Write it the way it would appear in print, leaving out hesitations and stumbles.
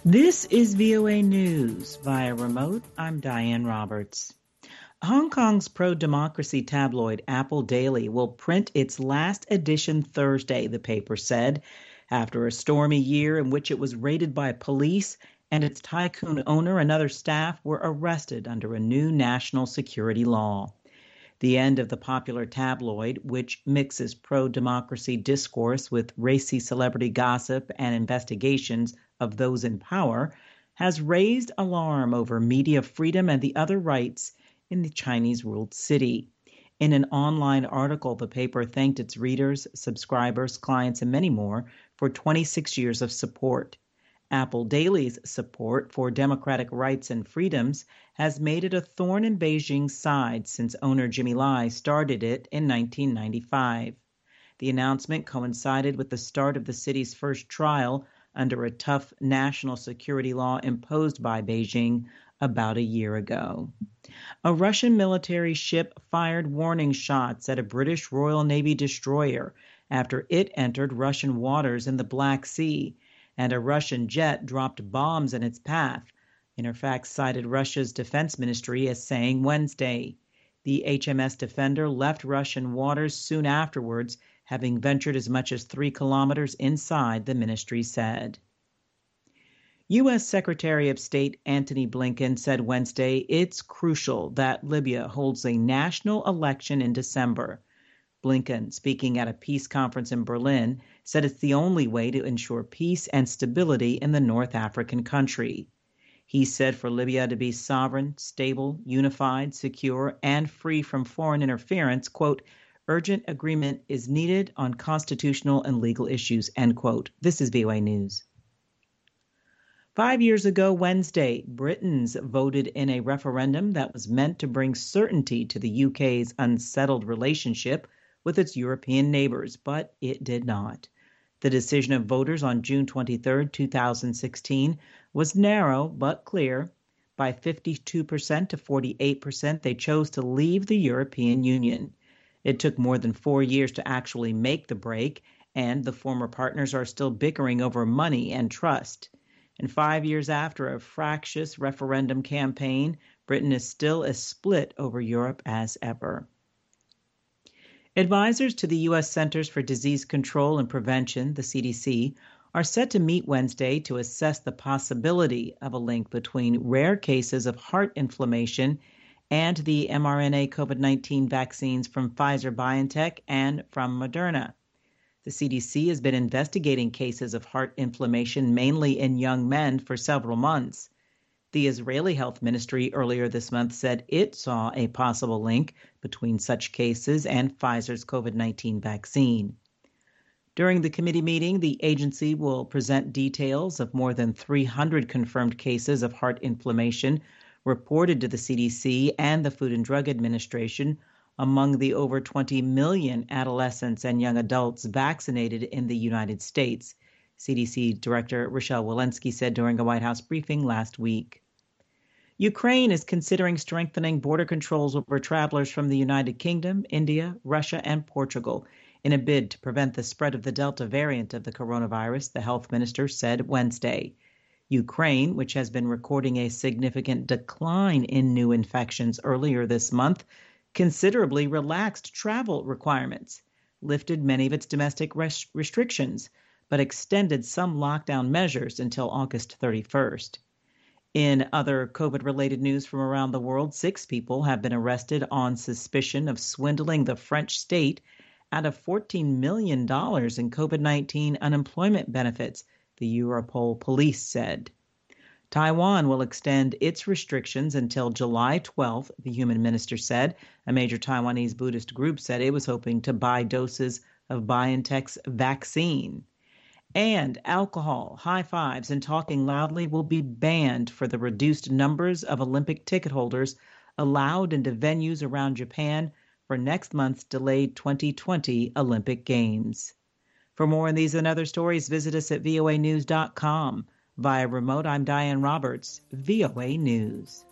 This is VOA News. Via remote, I'm Diane Roberts. Hong Kong's pro-democracy tabloid Apple Daily will print its last edition Thursday, the paper said, after a stormy year in which it was raided by police and its tycoon owner and other staff were arrested under a new national security law. The end of the popular tabloid, which mixes pro-democracy discourse with racy celebrity gossip and investigations of those in power, has raised alarm over media freedom and the other rights in the Chinese-ruled city. In an online article, the paper thanked its readers, subscribers, clients, and many more for 26 years of support. Apple Daily's support for democratic rights and freedoms has made it a thorn in Beijing's side since owner Jimmy Lai started it in 1995. The announcement coincided with the start of the city's first trial under a tough national security law imposed by Beijing about a year ago. A Russian military ship fired warning shots at a British Royal Navy destroyer after it entered Russian waters in the Black Sea, and a Russian jet dropped bombs in its path, Interfax cited Russia's defense ministry as saying Wednesday. The HMS Defender left Russian waters soon afterwards, having ventured as much as 3 kilometers inside, the ministry said. U.S. Secretary of State Antony Blinken said Wednesday it's crucial that Libya holds a national election in December. Blinken, speaking at a peace conference in Berlin, said it's the only way to ensure peace and stability in the North African country. He said for Libya to be sovereign, stable, unified, secure, and free from foreign interference, quote, urgent agreement is needed on constitutional and legal issues, end quote. This is VOA News. 5 years ago Wednesday, Britons voted in a referendum that was meant to bring certainty to the UK's unsettled relationship with its European neighbors, but it did not. The decision of voters on June 23, 2016, was narrow but clear. By 52% to 48%, they chose to leave the European Union. It took more than 4 years to actually make the break, and the former partners are still bickering over money and trust. And 5 years after a fractious referendum campaign, Britain is still as split over Europe as ever. Advisors to the U.S. Centers for Disease Control and Prevention, the CDC, are set to meet Wednesday to assess the possibility of a link between rare cases of heart inflammation and the mRNA COVID-19 vaccines from Pfizer-BioNTech and from Moderna. The CDC has been investigating cases of heart inflammation mainly in young men for several months. The Israeli Health Ministry earlier this month said it saw a possible link between such cases and Pfizer's COVID-19 vaccine. During the committee meeting, the agency will present details of more than 300 confirmed cases of heart inflammation reported to the CDC and the Food and Drug Administration among the over 20 million adolescents and young adults vaccinated in the United States, CDC Director Rochelle Walensky said during a White House briefing last week. Ukraine is considering strengthening border controls over travelers from the United Kingdom, India, Russia, and Portugal in a bid to prevent the spread of the Delta variant of the coronavirus, the health minister said Wednesday. Ukraine, which has been recording a significant decline in new infections earlier this month, considerably relaxed travel requirements, lifted many of its domestic restrictions, but extended some lockdown measures until August 31st. In other COVID-related news from around the world, 6 people have been arrested on suspicion of swindling the French state out of $14 million in COVID-19 unemployment benefits, the Europol police said. Taiwan will extend its restrictions until July 12th, the human minister said. A major Taiwanese Buddhist group said it was hoping to buy doses of BioNTech's vaccine. And alcohol, high fives, and talking loudly will be banned for the reduced numbers of Olympic ticket holders allowed into venues around Japan for next month's delayed 2020 Olympic Games. For more on these and other stories, visit us at voanews.com. Via remote, I'm Diane Roberts, VOA News.